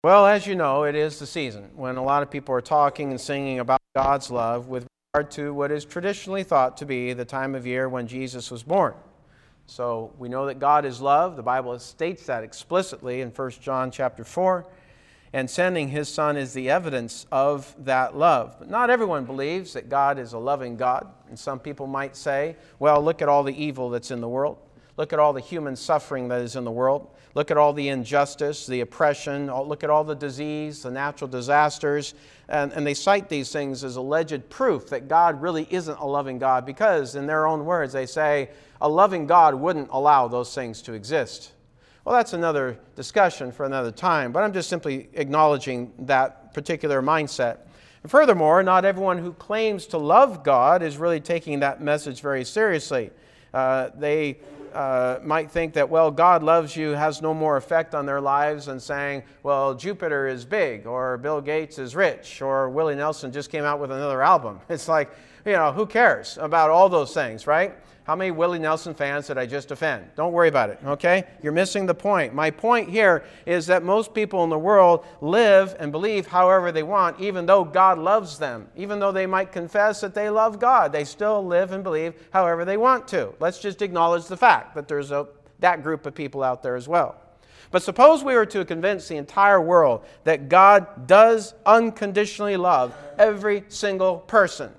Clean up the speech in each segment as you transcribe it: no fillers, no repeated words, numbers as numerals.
Well, as you know, it is the season when a lot of people are talking and singing about God's love with regard to what is traditionally thought to be the time of year when Jesus was born. So we know that God is love. The Bible states that explicitly in 1 John chapter 4. And sending His Son is the evidence of that love. But not everyone believes that God is a loving God. And some people might say, well, look at all the evil that's in the world. Look at all the human suffering that is in the world. Look at all the injustice, the oppression. Look at all the disease, the natural disasters. And they cite these things as alleged proof that God really isn't a loving God because, in their own words, they say a loving God wouldn't allow those things to exist. Well, that's another discussion for another time, but I'm just simply acknowledging that particular mindset. And furthermore, not everyone who claims to love God is really taking that message very seriously. They might think that, well, God loves you has no more effect on their lives than saying, well, Jupiter is big, or Bill Gates is rich, or Willie Nelson just came out with another album. It's like, who cares about all those things, right? How many Willie Nelson fans did I just offend? Don't worry about it, okay? You're missing the point. My point here is that most people in the world live and believe however they want, even though God loves them. Even though they might confess that they love God, they still live and believe however they want to. Let's just acknowledge the fact that there's that group of people out there as well. But suppose we were to convince the entire world that God does unconditionally love every single person.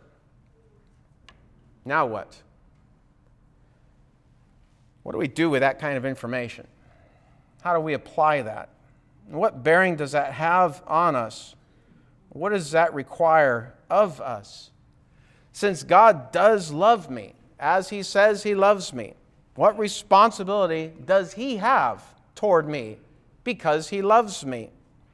Now what? What do we do with that kind of information? How do we apply that? And what bearing does that have on us? What does that require of us? Since God does love me, as He says He loves me, what responsibility does He have toward me because He loves me?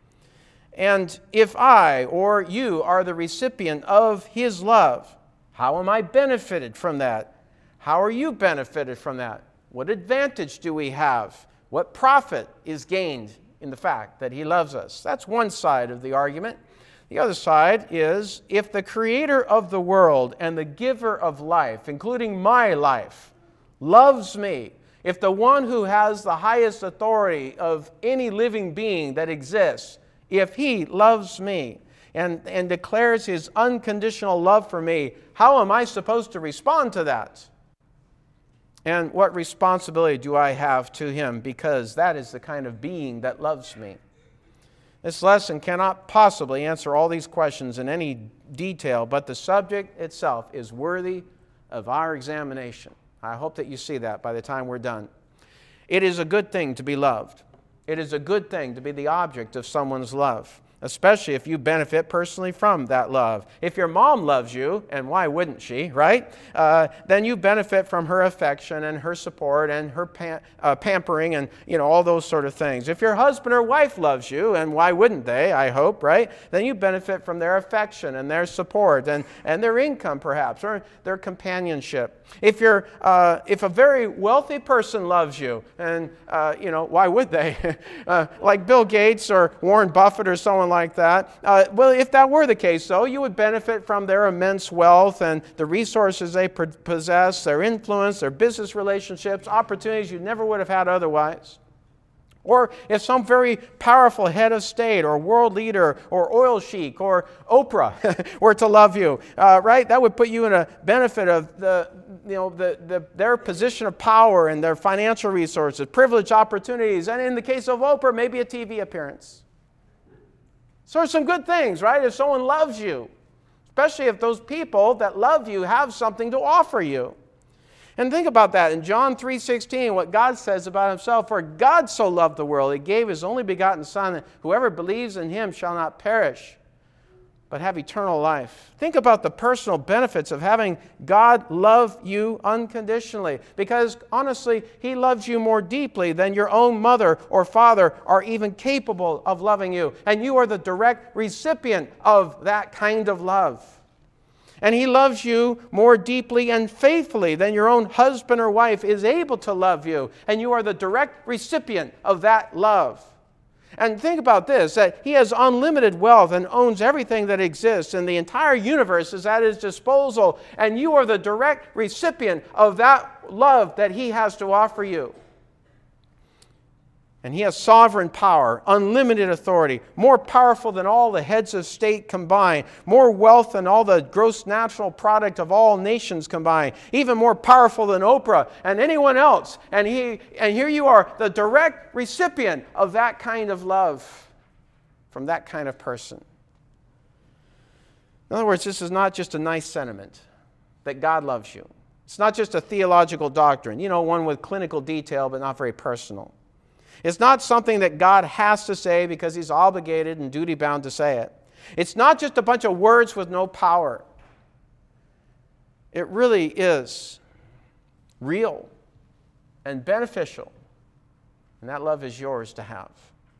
And if I or you are the recipient of His love, how am I benefited from that? How are you benefited from that? What advantage do we have? What profit is gained in the fact that He loves us? That's one side of the argument. The other side is, if the Creator of the world and the giver of life, including my life, loves me, if the one who has the highest authority of any living being that exists, if He loves me and declares His unconditional love for me, how am I supposed to respond to that? And what responsibility do I have to Him? Because that is the kind of being that loves me. This lesson cannot possibly answer all these questions in any detail, but the subject itself is worthy of our examination. I hope that you see that by the time we're done. It is a good thing to be loved. It is a good thing to be the object of someone's love, especially if you benefit personally from that love. If your mom loves you, and why wouldn't she, right? Then you benefit from her affection and her support and her pampering and, all those sort of things. If your husband or wife loves you, and why wouldn't they, I hope, right? Then you benefit from their affection and their support and their income, perhaps, or their companionship. If a very wealthy person loves you, and, why would they? Like Bill Gates or Warren Buffett or someone like that. Well, if that were the case, though, you would benefit from their immense wealth and the resources they possess, their influence, their business relationships, opportunities you never would have had otherwise. Or if some very powerful head of state or world leader or oil sheik or Oprah were to love you, right? That would put you in a benefit of their position of power and their financial resources, privileged opportunities, and in the case of Oprah, maybe a TV appearance. So there's some good things, right? If someone loves you, especially if those people that love you have something to offer you. And think about that. In John 3:16, what God says about Himself, for God so loved the world, He gave His only begotten Son, that whoever believes in Him shall not perish, but have eternal life. Think about the personal benefits of having God love you unconditionally. Because honestly, He loves you more deeply than your own mother or father are even capable of loving you. And you are the direct recipient of that kind of love. And He loves you more deeply and faithfully than your own husband or wife is able to love you. And you are the direct recipient of that love. And think about this, that He has unlimited wealth and owns everything that exists, and the entire universe is at His disposal, and you are the direct recipient of that love that He has to offer you. And he has sovereign power, unlimited authority, more powerful than all the heads of state combined, more wealth than all the gross national product of all nations combined, even more powerful than Oprah and anyone else. And here you are, the direct recipient of that kind of love from that kind of person. In other words, this is not just a nice sentiment that God loves you. It's not just a theological doctrine, one with clinical detail but not very personal. It's not something that God has to say because he's obligated and duty-bound to say it. It's not just a bunch of words with no power. It really is real and beneficial, and that love is yours to have.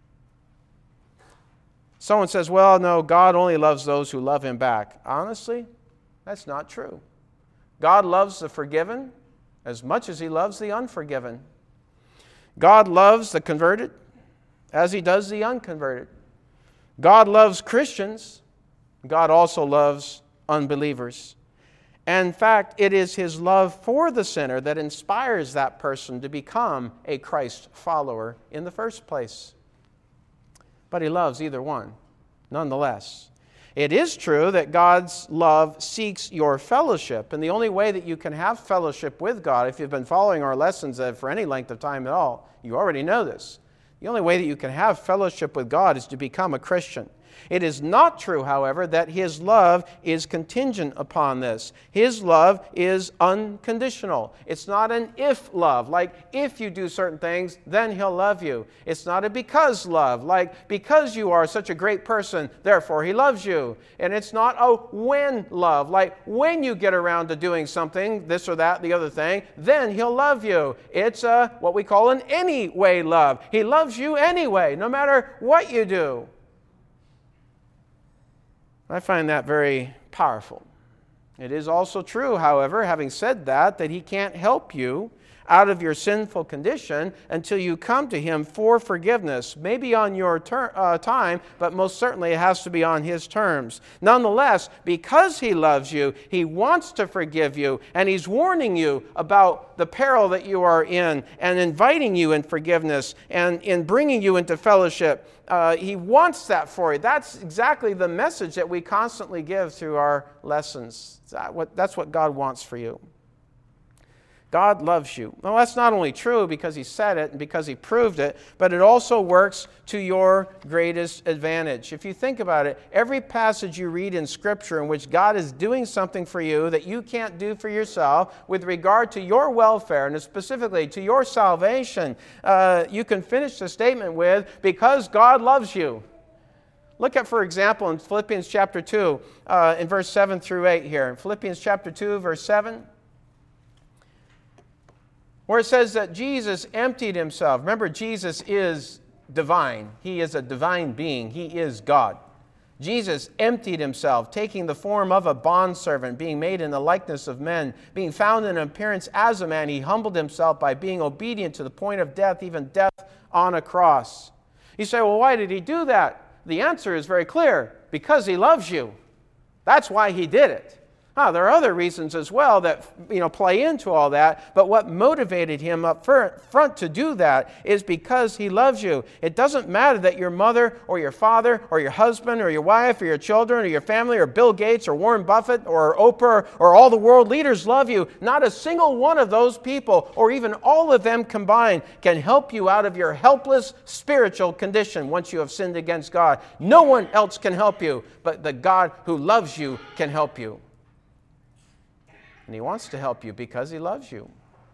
Someone says, well, no, God only loves those who love him back. Honestly, that's not true. God loves the forgiven as much as he loves the unforgiven. God loves the converted as he does the unconverted. God loves Christians. God also loves unbelievers. And in fact, it is his love for the sinner that inspires that person to become a Christ follower in the first place. But he loves either one, nonetheless. It is true that God's love seeks your fellowship, and the only way that you can have fellowship with God, if you've been following our lessons for any length of time at all, you already know this. The only way that you can have fellowship with God is to become a Christian. It is not true, however, that his love is contingent upon this. His love is unconditional. It's not an if love, like if you do certain things, then he'll love you. It's not a because love, like because you are such a great person, therefore he loves you. And it's not a when love, like when you get around to doing something, this or that, the other thing, then he'll love you. It's what we call an anyway love. He loves you anyway, no matter what you do. I find that very powerful. It is also true, however, having said that he can't help you out of your sinful condition until you come to him for forgiveness. Maybe on your time, but most certainly it has to be on his terms. Nonetheless, because he loves you, he wants to forgive you, and he's warning you about the peril that you are in and inviting you in forgiveness and in bringing you into fellowship. He wants that for you. That's exactly the message that we constantly give through our lessons. That's what God wants for you. God loves you. Well, that's not only true because he said it and because he proved it, but it also works to your greatest advantage. If you think about it, every passage you read in Scripture in which God is doing something for you that you can't do for yourself with regard to your welfare and specifically to your salvation, you can finish the statement with, because God loves you. Look at, for example, in Philippians chapter 2, in verse 7 through 8 here. In Philippians chapter 2, verse 7, where it says that Jesus emptied himself. Remember, Jesus is divine. He is a divine being. He is God. Jesus emptied himself, taking the form of a bondservant, being made in the likeness of men, being found in appearance as a man. He humbled himself by being obedient to the point of death, even death on a cross. You say, well, why did he do that? The answer is very clear. Because he loves you. That's why he did it. There are other reasons as well that play into all that, but what motivated him up front to do that is because he loves you. It doesn't matter that your mother or your father or your husband or your wife or your children or your family or Bill Gates or Warren Buffett or Oprah or all the world leaders love you. Not a single one of those people or even all of them combined can help you out of your helpless spiritual condition once you have sinned against God. No one else can help you, but the God who loves you can help you. And he wants to help you because he loves you.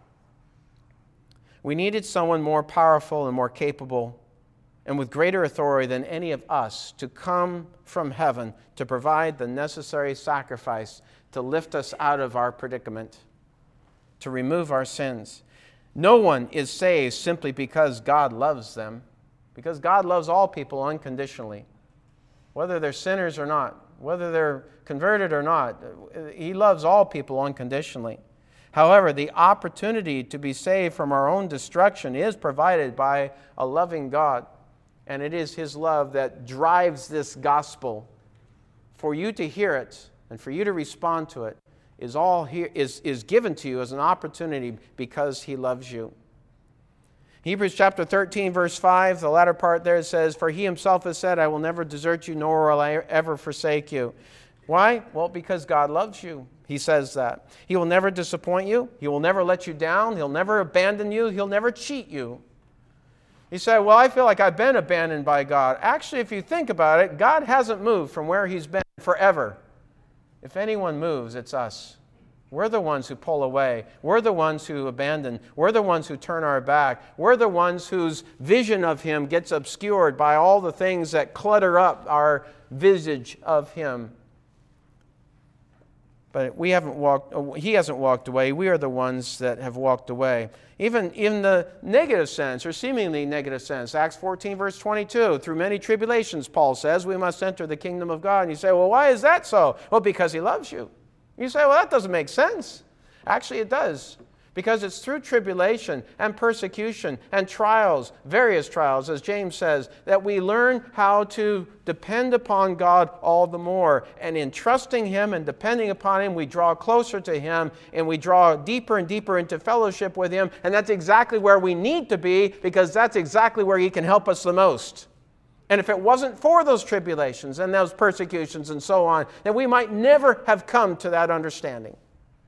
We needed someone more powerful and more capable and with greater authority than any of us to come from heaven to provide the necessary sacrifice to lift us out of our predicament, to remove our sins. No one is saved simply because God loves them, because God loves all people unconditionally, whether they're sinners or not. Whether they're converted or not, he loves all people unconditionally. However, the opportunity to be saved from our own destruction is provided by a loving God, and it is his love that drives this gospel. For you to hear it and for you to respond to it is given to you as an opportunity because he loves you. Hebrews chapter 13, verse 5, the latter part there says, "For he himself has said, I will never desert you, nor will I ever forsake you." Why? Well, because God loves you. He says that. He will never disappoint you. He will never let you down. He'll never abandon you. He'll never cheat you. You say, well, I feel like I've been abandoned by God. Actually, if you think about it, God hasn't moved from where He's been forever. If anyone moves, it's us. We're the ones who pull away. We're the ones who abandon. We're the ones who turn our back. We're the ones whose vision of Him gets obscured by all the things that clutter up our visage of Him. But He hasn't walked away. We are the ones that have walked away. Even in the negative sense, or seemingly negative sense. Acts 14, verse 22. Through many tribulations, Paul says, we must enter the kingdom of God. And you say, well, why is that so? Well, because He loves you. You say, well, that doesn't make sense. Actually, it does. Because it's through tribulation and persecution and trials, various trials, as James says, that we learn how to depend upon God all the more. And in trusting Him and depending upon Him, we draw closer to Him and we draw deeper and deeper into fellowship with Him. And that's exactly where we need to be, because that's exactly where He can help us the most. And if it wasn't for those tribulations and those persecutions and so on, then we might never have come to that understanding.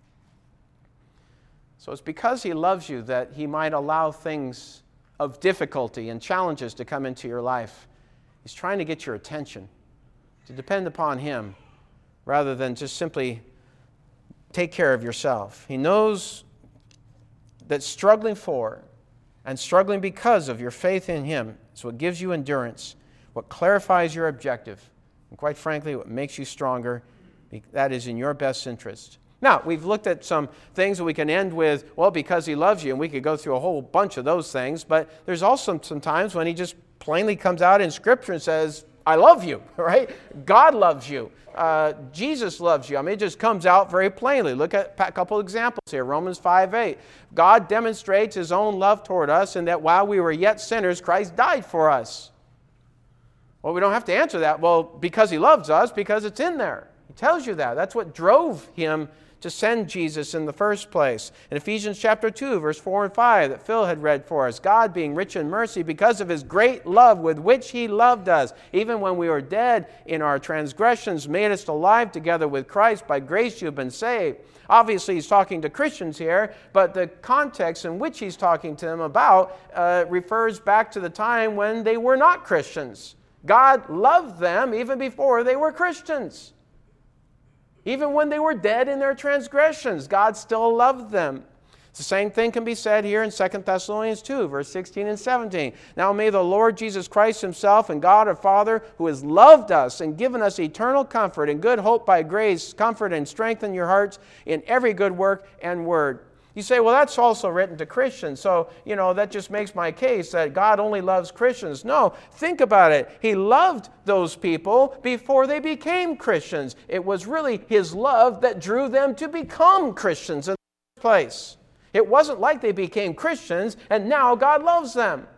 So it's because He loves you that He might allow things of difficulty and challenges to come into your life. He's trying to get your attention, to depend upon Him, rather than just simply take care of yourself. He knows that struggling for and struggling because of your faith in Him is what gives you endurance, what clarifies your objective, and quite frankly, what makes you stronger. That is in your best interest. Now, we've looked at some things that we can end with, well, because He loves you, and we could go through a whole bunch of those things, but there's also some times when He just plainly comes out in Scripture and says, I love you, right? God loves you. Jesus loves you. I mean, it just comes out very plainly. Look at a couple examples here. Romans 5:8. God demonstrates His own love toward us in that while we were yet sinners, Christ died for us. Well, we don't have to answer that. Well, because He loves us, because it's in there. He tells you that. That's what drove Him to send Jesus in the first place. In Ephesians chapter 2, verse 4 and 5 that Phil had read for us, God being rich in mercy because of His great love with which He loved us, even when we were dead in our transgressions, made us alive together with Christ. By grace you have been saved. Obviously, He's talking to Christians here, but the context in which He's talking to them about refers back to the time when they were not Christians. God loved them even before they were Christians. Even when they were dead in their transgressions, God still loved them. The same thing can be said here in 2 Thessalonians 2, verse 16 and 17. Now may the Lord Jesus Christ Himself and God our Father, who has loved us and given us eternal comfort and good hope by grace, comfort and strengthen your hearts in every good work and word. You say, well, that's also written to Christians, so, that just makes my case that God only loves Christians. No, think about it. He loved those people before they became Christians. It was really His love that drew them to become Christians in the first place. It wasn't like they became Christians and now God loves them.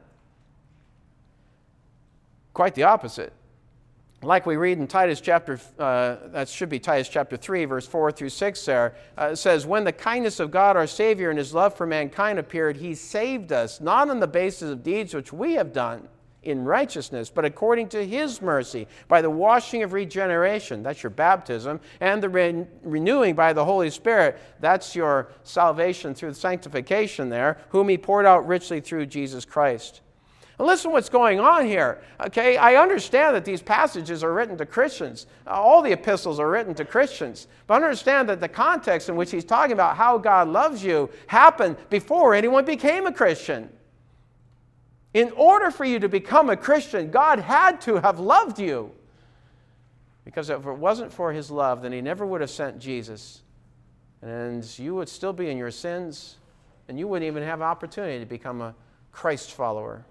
Quite the opposite. Like we read in Titus chapter, that should be Titus chapter 3, verse 4 through 6 there, it says, when the kindness of God our Savior and His love for mankind appeared, He saved us, not on the basis of deeds which we have done in righteousness, but according to His mercy, by the washing of regeneration, that's your baptism, and the renewing by the Holy Spirit, that's your salvation through sanctification there, whom He poured out richly through Jesus Christ. And listen what's going on here. Okay, I understand that these passages are written to Christians. All the epistles are written to Christians. But understand that the context in which he's talking about how God loves you happened before anyone became a Christian. In order for you to become a Christian, God had to have loved you. Because if it wasn't for His love, then He never would have sent Jesus. And you would still be in your sins, and you wouldn't even have opportunity to become a Christ follower.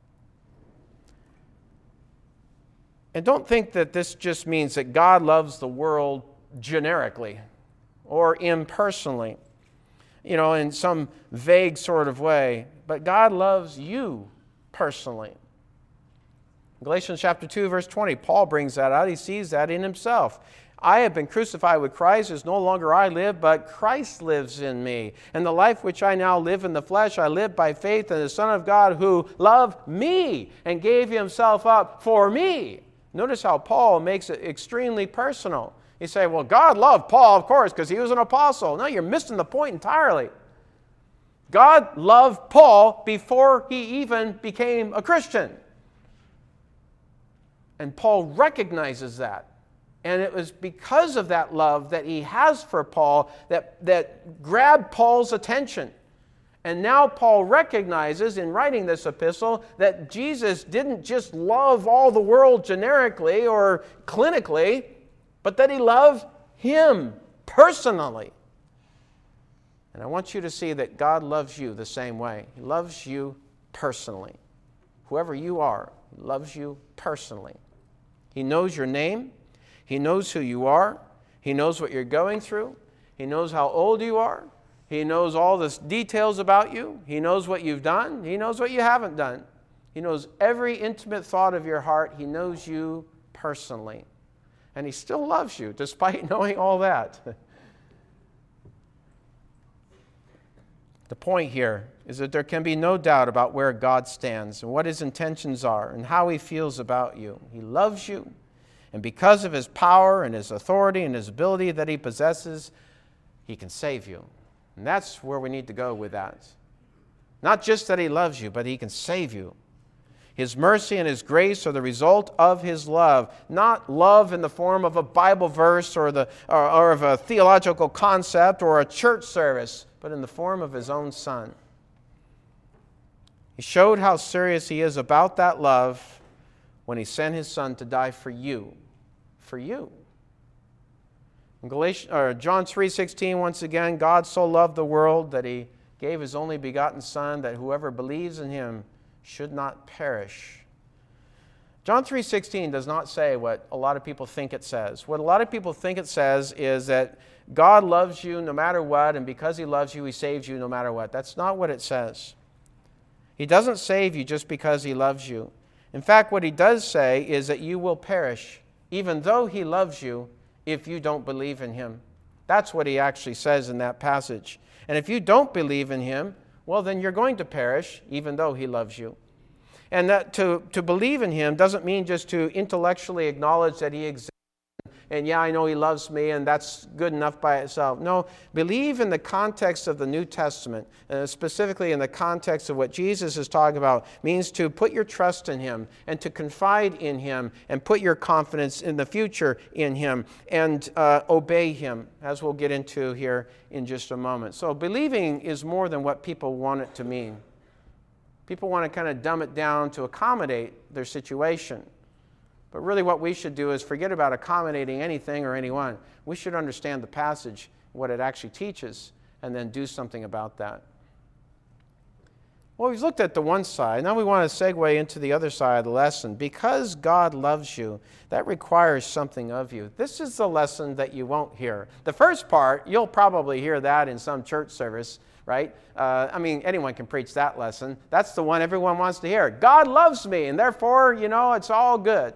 And don't think that this just means that God loves the world generically or impersonally, in some vague sort of way. But God loves you personally. Galatians chapter 2, verse 20, Paul brings that out. He sees that in himself. I have been crucified with Christ. It's no longer I live, but Christ lives in me. And the life which I now live in the flesh, I live by faith in the Son of God who loved me and gave himself up for me. Notice how Paul makes it extremely personal. You say, well, God loved Paul, of course, because he was an apostle. No, you're missing the point entirely. God loved Paul before he even became a Christian. And Paul recognizes that. And it was because of that love that he has for Paul that grabbed Paul's attention. And now Paul recognizes in writing this epistle that Jesus didn't just love all the world generically or clinically, but that he loved him personally. And I want you to see that God loves you the same way. He loves you personally. Whoever you are, he loves you personally. He knows your name. He knows who you are. He knows what you're going through. He knows how old you are. He knows all the details about you. He knows what you've done. He knows what you haven't done. He knows every intimate thought of your heart. He knows you personally. And he still loves you despite knowing all that. The point here is that there can be no doubt about where God stands and what his intentions are and how he feels about you. He loves you, and because of his power and his authority and his ability that he possesses, he can save you. And that's where we need to go with that. Not just that he loves you, but he can save you. His mercy and his grace are the result of his love, not love in the form of a Bible verse or of a theological concept or a church service, but in the form of his own Son. He showed how serious he is about that love when he sent his Son to die for you. For you. In John 3:16, once again, God so loved the world that he gave his only begotten Son, that whoever believes in him should not perish. John 3:16 does not say what a lot of people think it says. What a lot of people think it says is that God loves you no matter what, and because he loves you, he saves you no matter what. That's not what it says. He doesn't save you just because he loves you. In fact, what he does say is that you will perish, even though he loves you, if you don't believe in him. That's what he actually says in that passage. And if you don't believe in him, well, then you're going to perish, even though he loves you. And that to believe in him doesn't mean just to intellectually acknowledge that he exists. And yeah, I know he loves me, and that's good enough by itself. No, believe in the context of the New Testament, specifically in the context of what Jesus is talking about, means to put your trust in him and to confide in him and put your confidence in the future in him and obey him, as we'll get into here in just a moment. So believing is more than what people want it to mean. People want to kind of dumb it down to accommodate their situation. But really what we should do is forget about accommodating anything or anyone. We should understand the passage, what it actually teaches, and then do something about that. Well, we've looked at the one side. Now we want to segue into the other side of the lesson. Because God loves you, that requires something of you. This is the lesson that you won't hear. The first part, you'll probably hear that in some church service, right? Anyone can preach that lesson. That's the one everyone wants to hear. God loves me, and therefore, it's all good.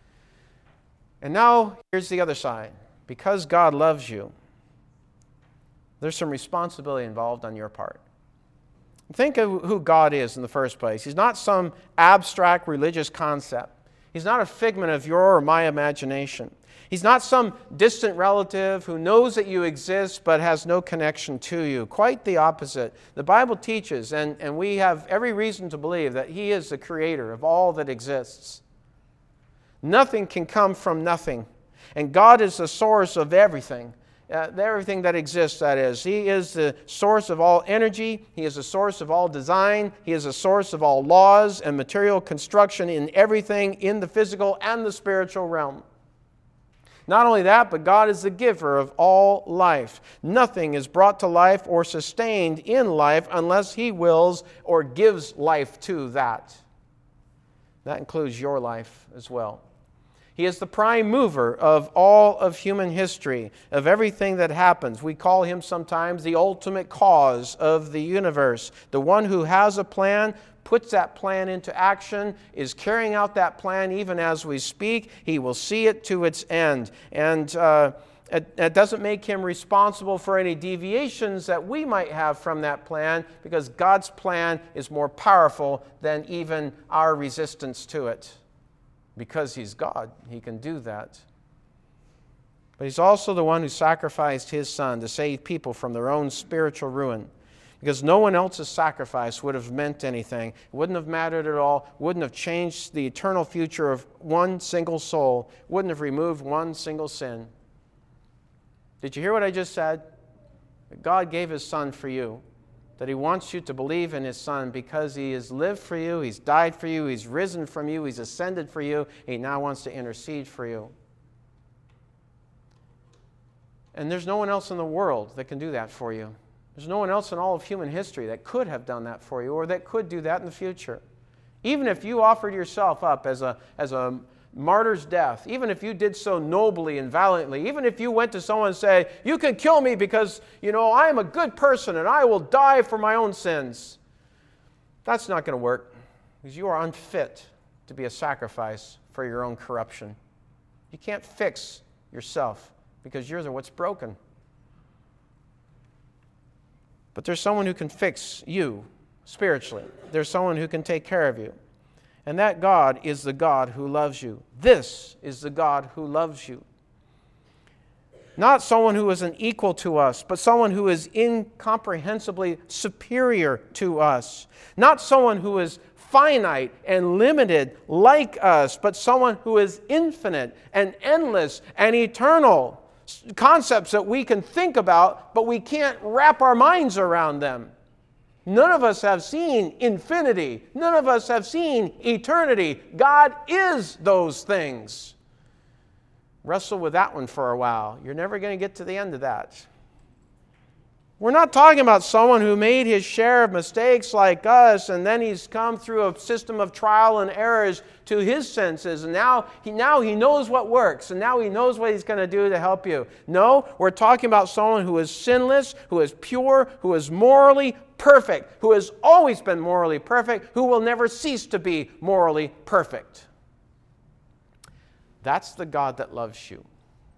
And now, here's the other side. Because God loves you, there's some responsibility involved on your part. Think of who God is in the first place. He's not some abstract religious concept. He's not a figment of your or my imagination. He's not some distant relative who knows that you exist but has no connection to you. Quite the opposite. The Bible teaches, and we have every reason to believe, that he is the creator of all that exists. Nothing can come from nothing. And God is the source of everything. Everything that exists, that is. He is the source of all energy. He is the source of all design. He is the source of all laws and material construction in everything in the physical and the spiritual realm. Not only that, but God is the giver of all life. Nothing is brought to life or sustained in life unless he wills or gives life to that. That includes your life as well. He is the prime mover of all of human history, of everything that happens. We call him sometimes the ultimate cause of the universe, the one who has a plan, puts that plan into action, is carrying out that plan even as we speak. He will see it to its end. And it doesn't make him responsible for any deviations that we might have from that plan, because God's plan is more powerful than even our resistance to it. Because he's God, he can do that. But he's also the one who sacrificed his Son to save people from their own spiritual ruin. Because no one else's sacrifice would have meant anything. It wouldn't have mattered at all. Wouldn't have changed the eternal future of one single soul. Wouldn't have removed one single sin. Did you hear what I just said? That God gave his Son for you. That he wants you to believe in his Son because he has lived for you, he's died for you, he's risen from you, he's ascended for you. He now wants to intercede for you. And there's no one else in the world that can do that for you. There's no one else in all of human history that could have done that for you or that could do that in the future. Even if you offered yourself up as a martyr's death, even if you did so nobly and valiantly, even if you went to someone and said, you can kill me because, I am a good person and I will die for my own sins. That's not going to work, because you are unfit to be a sacrifice for your own corruption. You can't fix yourself, because you're what's broken. But there's someone who can fix you spiritually. There's someone who can take care of you. And that God is the God who loves you. This is the God who loves you. Not someone who is an equal to us, but someone who is incomprehensibly superior to us. Not someone who is finite and limited like us, but someone who is infinite and endless and eternal. Concepts that we can think about, but we can't wrap our minds around them. None of us have seen infinity. None of us have seen eternity. God is those things. Wrestle with that one for a while. You're never going to get to the end of that. We're not talking about someone who made his share of mistakes like us, and then he's come through a system of trial and errors to his senses, and now he knows what works, and now he knows what he's going to do to help you. No, we're talking about someone who is sinless, who is pure, who is morally perfect, who has always been morally perfect, who will never cease to be morally perfect. That's the God that loves you.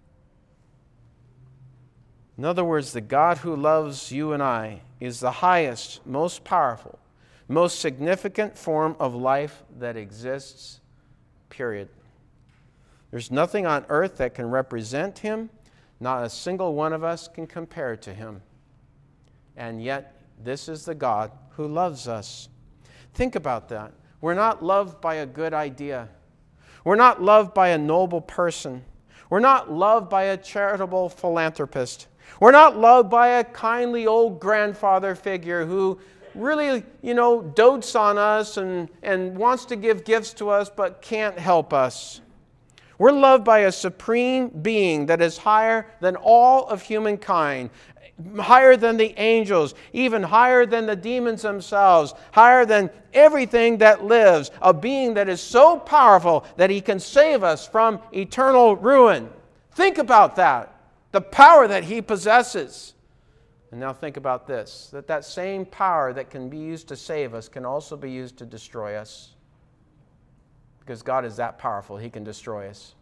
In other words, the God who loves you and I is the highest, most powerful, most significant form of life that exists, period. There's nothing on earth that can represent him. Not a single one of us can compare to him. And yet, this is the God who loves us. Think about that. We're not loved by a good idea. We're not loved by a noble person. We're not loved by a charitable philanthropist. We're not loved by a kindly old grandfather figure who really, dotes on us and wants to give gifts to us but can't help us. We're loved by a supreme being that is higher than all of humankind, higher than the angels, even higher than the demons themselves, higher than everything that lives, a being that is so powerful that he can save us from eternal ruin. Think about that. The power that he possesses. And now think about this, that same power that can be used to save us can also be used to destroy us. Because God is that powerful, he can destroy us.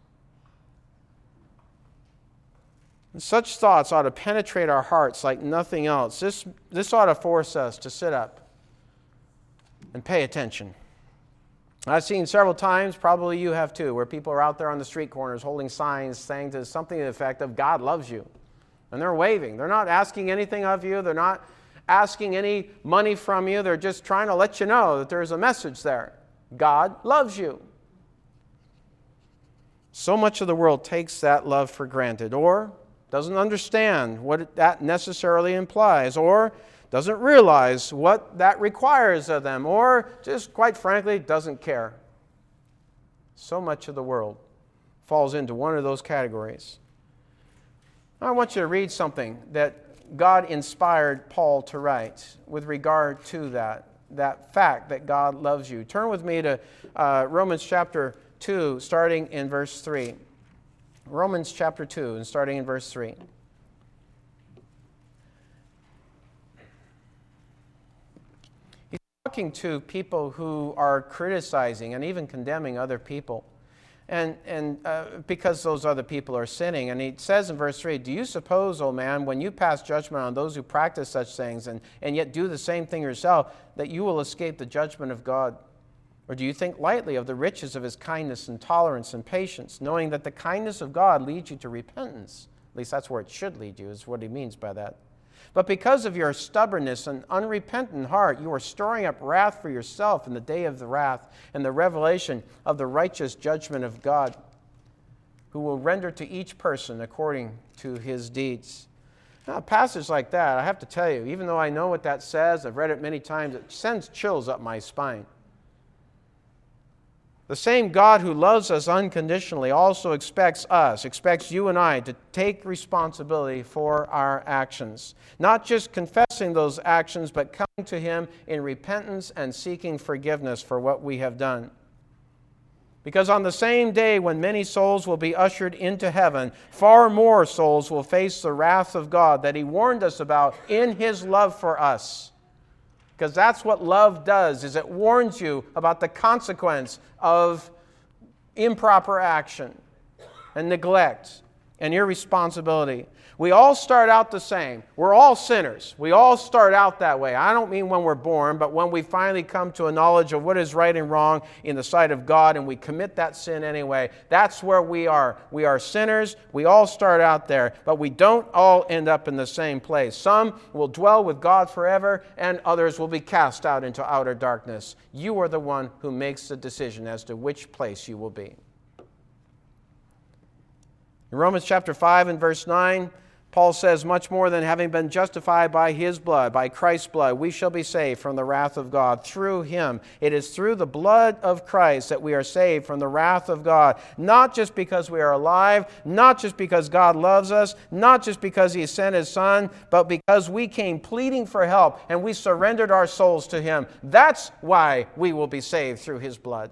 And such thoughts ought to penetrate our hearts like nothing else. This ought to force us to sit up and pay attention. I've seen several times, probably you have too, where people are out there on the street corners holding signs saying to something to the effect of, God loves you. And they're waving. They're not asking anything of you. They're not asking any money from you. They're just trying to let you know that there's a message there. God loves you. So much of the world takes that love for granted, or doesn't understand what that necessarily implies, or doesn't realize what that requires of them, or just, quite frankly, doesn't care. So much of the world falls into one of those categories. I want you to read something that God inspired Paul to write with regard to that fact that God loves you. Turn with me to Romans chapter 2, starting in verse 3. Romans chapter 2, and starting in verse 3. talking to people who are criticizing and even condemning other people, and because those other people are sinning. And he says in verse 3, "Do you suppose, O man, when you pass judgment on those who practice such things and yet do the same thing yourself, that you will escape the judgment of God? Or do you think lightly of the riches of his kindness and tolerance and patience, knowing that the kindness of God leads you to repentance?" At least that's where it should lead you, is what he means by that. "But because of your stubbornness and unrepentant heart, you are storing up wrath for yourself in the day of the wrath and the revelation of the righteous judgment of God, who will render to each person according to his deeds." Now, a passage like that, I have to tell you, even though I know what that says, I've read it many times, it sends chills up my spine. The same God who loves us unconditionally also expects you and I, to take responsibility for our actions. Not just confessing those actions, but coming to him in repentance and seeking forgiveness for what we have done. Because on the same day when many souls will be ushered into heaven, far more souls will face the wrath of God that he warned us about in his love for us. Because that's what love does, is it warns you about the consequence of improper action and neglect and irresponsibility. We all start out the same. We're all sinners. We all start out that way. I don't mean when we're born, but when we finally come to a knowledge of what is right and wrong in the sight of God and we commit that sin anyway. That's where we are. We are sinners. We all start out there, but we don't all end up in the same place. Some will dwell with God forever, and others will be cast out into outer darkness. You are the one who makes the decision as to which place you will be. In Romans chapter 5 and verse 9, Paul says, "Much more than having been justified by his blood, by Christ's blood, we shall be saved from the wrath of God through him." It is through the blood of Christ that we are saved from the wrath of God. Not just because we are alive, not just because God loves us, not just because he sent his Son, but because we came pleading for help and we surrendered our souls to him. That's why we will be saved through his blood.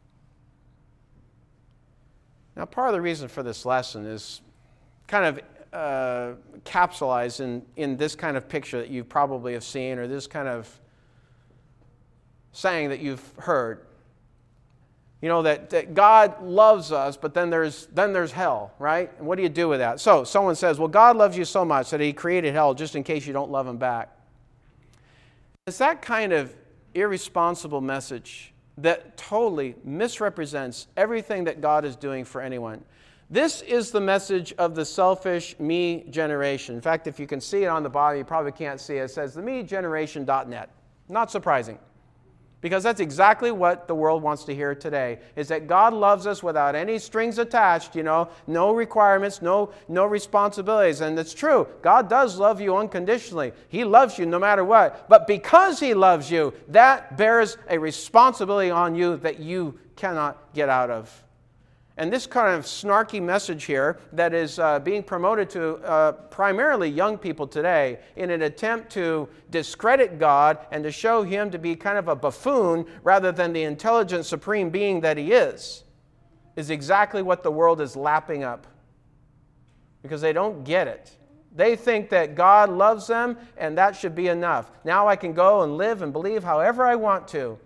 Now, part of the reason for this lesson is kind of capsulized in this kind of picture that you probably have seen, or this kind of saying that you've heard. You know, that God loves us, but then there's hell, right? And what do you do with that? So someone says, well, God loves you so much that he created hell just in case you don't love him back. It's that kind of irresponsible message that totally misrepresents everything that God is doing for anyone. This is the message of the selfish me generation. In fact, if you can see it on the bottom, you probably can't see it. It says themegeneration.net. Not surprising. Because that's exactly what the world wants to hear today, is that God loves us without any strings attached, no requirements, no responsibilities. And it's true. God does love you unconditionally. He loves you no matter what. But because he loves you, that bears a responsibility on you that you cannot get out of. And this kind of snarky message here that is being promoted to primarily young people today in an attempt to discredit God and to show him to be kind of a buffoon rather than the intelligent supreme being that he is exactly what the world is lapping up. Because they don't get it. They think that God loves them and that should be enough. Now I can go and live and believe however I want to.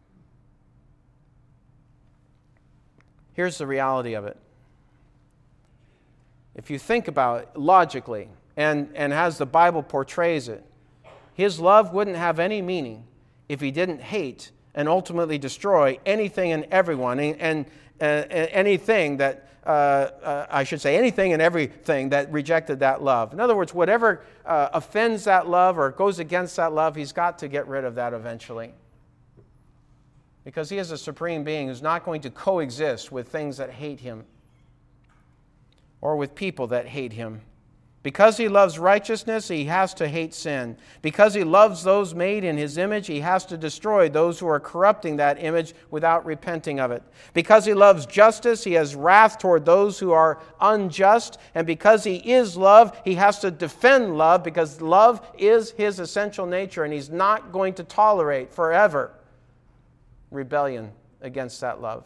Here's the reality of it. If you think about it logically, and as the Bible portrays it, his love wouldn't have any meaning if he didn't hate and ultimately destroy anything and everyone, and anything that, anything and everything that rejected that love. In other words, whatever offends that love or goes against that love, he's got to get rid of that eventually. Because he is a supreme being who's not going to coexist with things that hate him or with people that hate him. Because he loves righteousness, he has to hate sin. Because he loves those made in his image, he has to destroy those who are corrupting that image without repenting of it. Because he loves justice, he has wrath toward those who are unjust. And because he is love, he has to defend love because love is his essential nature and he's not going to tolerate forever rebellion against that love.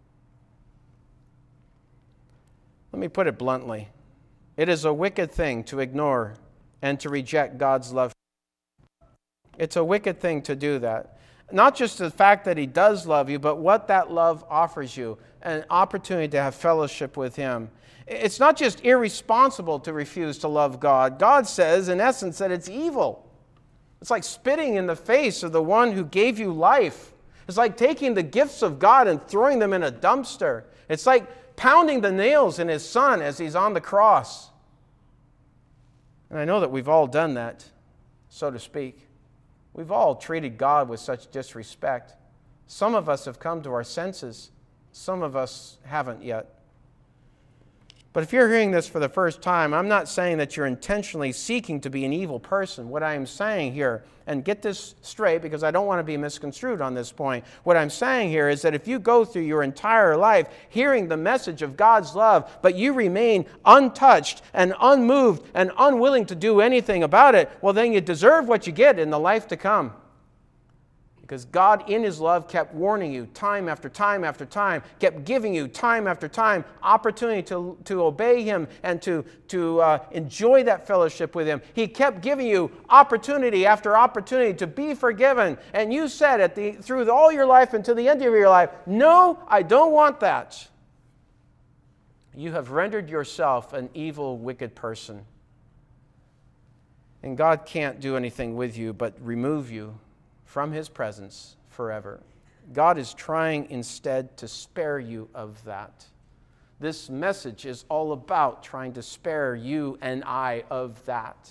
Let me put it bluntly. It is a wicked thing to ignore and to reject God's love. It's a wicked thing to do that. not just the fact that He does love you, but what that love offers you, an opportunity to have fellowship with Him. It's not just irresponsible to refuse to love God. God says, in essence, that it's evil. It's like spitting in the face of the one who gave you life. It's like taking the gifts of God and throwing them in a dumpster. It's like pounding the nails in His Son as He's on the cross. And I know that we've all done that, so to speak. We've all treated God with such disrespect. Some of us have come to our senses. Some of us haven't yet. But if you're hearing this for the first time, I'm not saying that you're intentionally seeking to be an evil person. What I am saying here, and get this straight because I don't want to be misconstrued on this point. What I'm saying here is that if you go through your entire life hearing the message of God's love, but you remain untouched and unmoved and unwilling to do anything about it, well, then you deserve what you get in the life to come. Because God, in His love, kept warning you time after time after time, kept giving you time after time opportunity to obey Him and to enjoy that fellowship with Him. He kept giving you opportunity after opportunity to be forgiven. And you said through all your life and to the end of your life, no, I don't want that. You have rendered yourself an evil, wicked person. And God can't do anything with you but remove you from His presence forever. God is trying instead to spare you of that. This message is all about trying to spare you and I of that.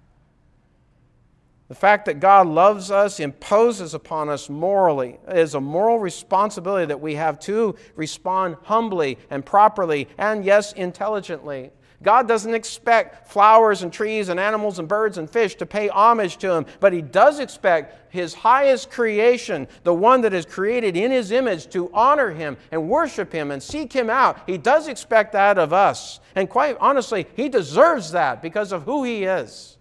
The fact that God loves us imposes upon us morally. It is a moral responsibility that we have to respond humbly and properly and, yes, intelligently. God doesn't expect flowers and trees and animals and birds and fish to pay homage to Him, but He does expect His highest creation, the one that is created in His image, to honor Him and worship Him and seek Him out. He does expect that of us. And quite honestly, He deserves that because of who He is.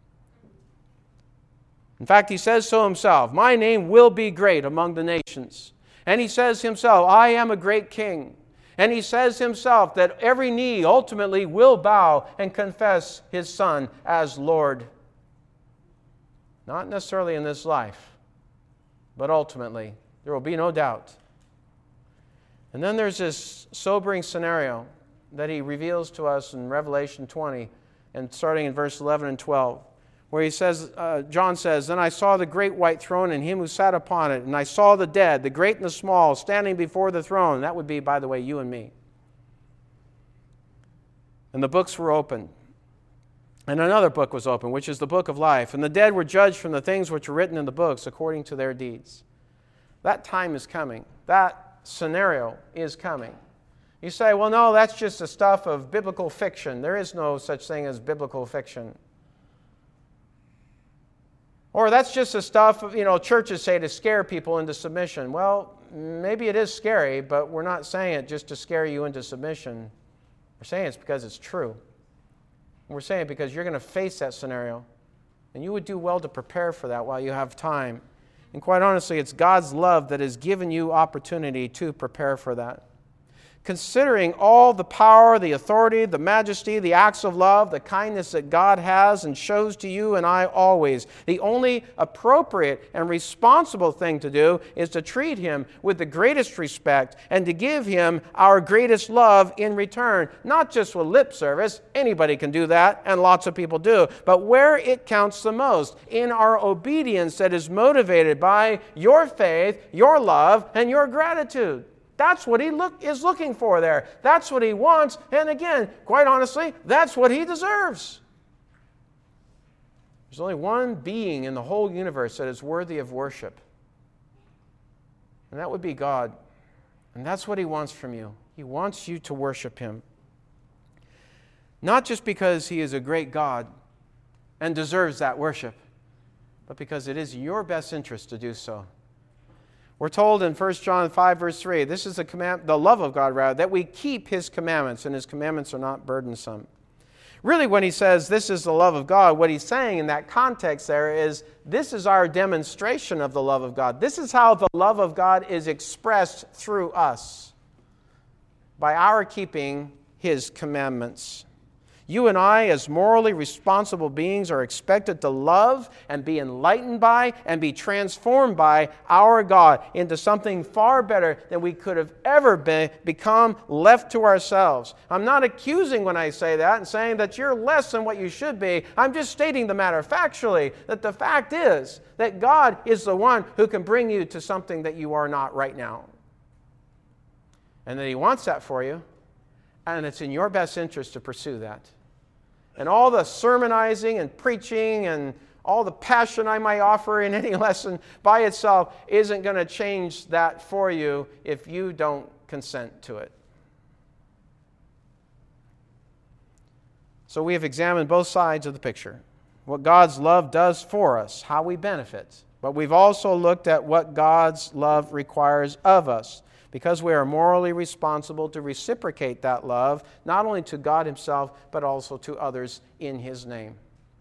In fact, He says so Himself, "My name will be great among the nations." And He says Himself, "I am a great king." And He says Himself that every knee ultimately will bow and confess His Son as Lord. Not necessarily in this life, but ultimately. There will be no doubt. And then there's this sobering scenario that He reveals to us in Revelation 20, and starting in verse 11 and 12. Where He says, John says, "Then I saw the great white throne and Him who sat upon it, and I saw the dead, the great and the small, standing before the throne." That would be, by the way, you and me. "And the books were opened. And another book was opened, which is the book of life. And the dead were judged from the things which were written in the books according to their deeds." That time is coming. That scenario is coming. You say, well, no, that's just the stuff of biblical fiction. There is no such thing as biblical fiction. Or that's just the stuff, churches say to scare people into submission. Well, maybe it is scary, but we're not saying it just to scare you into submission. We're saying it's because it's true. We're saying it because you're going to face that scenario. And you would do well to prepare for that while you have time. And quite honestly, it's God's love that has given you opportunity to prepare for that. Considering all the power, the authority, the majesty, the acts of love, the kindness that God has and shows to you and I always, the only appropriate and responsible thing to do is to treat Him with the greatest respect and to give Him our greatest love in return. Not just with lip service, anybody can do that, and lots of people do, but where it counts the most, in our obedience that is motivated by your faith, your love, and your gratitude. That's what He is looking for there. That's what He wants. And again, quite honestly, that's what He deserves. There's only one being in the whole universe that is worthy of worship. And that would be God. And that's what He wants from you. He wants you to worship Him. Not just because He is a great God and deserves that worship, but because it is your best interest to do so. We're told in 1 John 5, verse 3, this is the love of God, rather, that we keep His commandments, and His commandments are not burdensome. Really, when He says this is the love of God, what He's saying in that context there is this is our demonstration of the love of God. This is how the love of God is expressed through us, by our keeping His commandments. You and I, as morally responsible beings, are expected to love and be enlightened by and be transformed by our God into something far better than we could have ever become left to ourselves. I'm not accusing when I say that and saying that you're less than what you should be. I'm just stating the matter factually, that the fact is that God is the one who can bring you to something that you are not right now. And that He wants that for you. And it's in your best interest to pursue that. And all the sermonizing and preaching and all the passion I might offer in any lesson by itself isn't going to change that for you if you don't consent to it. So we have examined both sides of the picture. What God's love does for us, how we benefit. But we've also looked at what God's love requires of us, because we are morally responsible to reciprocate that love, not only to God Himself, but also to others in His name.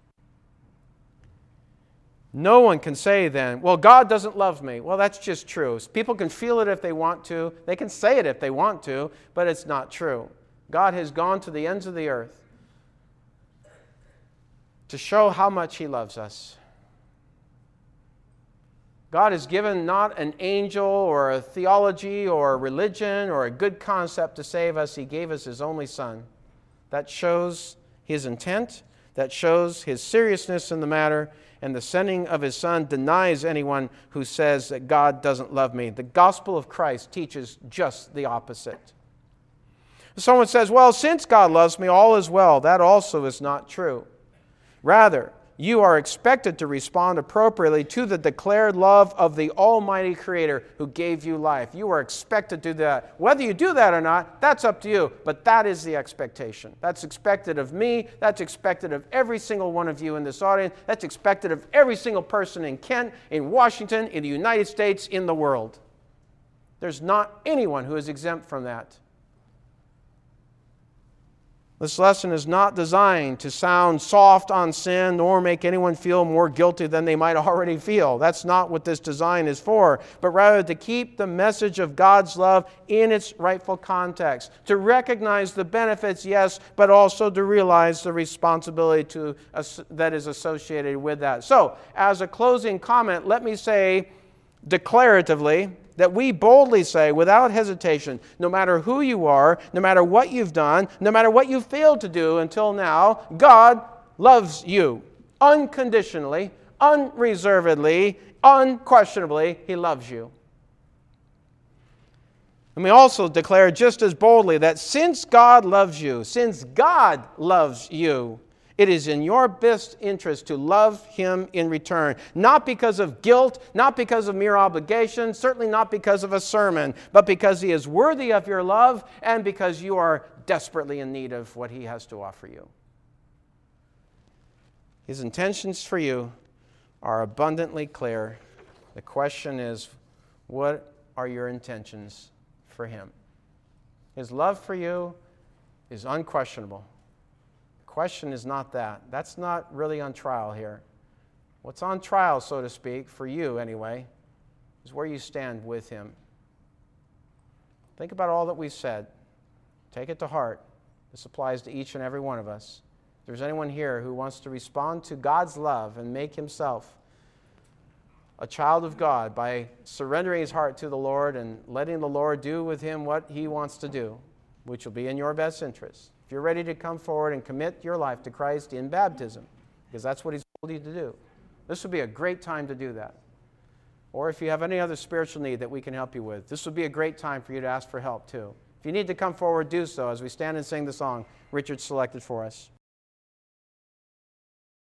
No one can say then, well, God doesn't love me. Well, that's just true. People can feel it if they want to. They can say it if they want to, but it's not true. God has gone to the ends of the earth to show how much He loves us. God has given not an angel or a theology or a religion or a good concept to save us. He gave us His only Son. That shows His intent. That shows His seriousness in the matter. And the sending of His Son denies anyone who says that God doesn't love me. The gospel of Christ teaches just the opposite. Someone says, well, since God loves me, all is well. That also is not true. Rather, you are expected to respond appropriately to the declared love of the Almighty Creator who gave you life. You are expected to do that. Whether you do that or not, that's up to you. But that is the expectation. That's expected of me. That's expected of every single one of you in this audience. That's expected of every single person in Kent, in Washington, in the United States, in the world. There's not anyone who is exempt from that. This lesson is not designed to sound soft on sin nor make anyone feel more guilty than they might already feel. That's not what this design is for, but rather to keep the message of God's love in its rightful context, to recognize the benefits, yes, but also to realize the responsibility that is associated with that. So, as a closing comment, let me say declaratively that we boldly say without hesitation, no matter who you are, no matter what you've done, no matter what you've failed to do until now, God loves you unconditionally, unreservedly, unquestionably. He loves you. And we also declare just as boldly that since God loves you, it is in your best interest to love Him in return. Not because of guilt, not because of mere obligation, certainly not because of a sermon, but because He is worthy of your love and because you are desperately in need of what He has to offer you. His intentions for you are abundantly clear. The question is, what are your intentions for Him? His love for you is unquestionable. Question is not that. That's not really on trial here. What's on trial, so to speak, for you anyway, is where you stand with Him. Think about all that we've said. Take it to heart. This applies to each and every one of us. If there's anyone here who wants to respond to God's love and make himself a child of God by surrendering his heart to the Lord and letting the Lord do with him what He wants to do, which will be in your best interest. If you're ready to come forward and commit your life to Christ in baptism, because that's what He's told you to do, this would be a great time to do that. Or if you have any other spiritual need that we can help you with, this would be a great time for you to ask for help too. If you need to come forward, do so as we stand and sing the song Richard selected for us.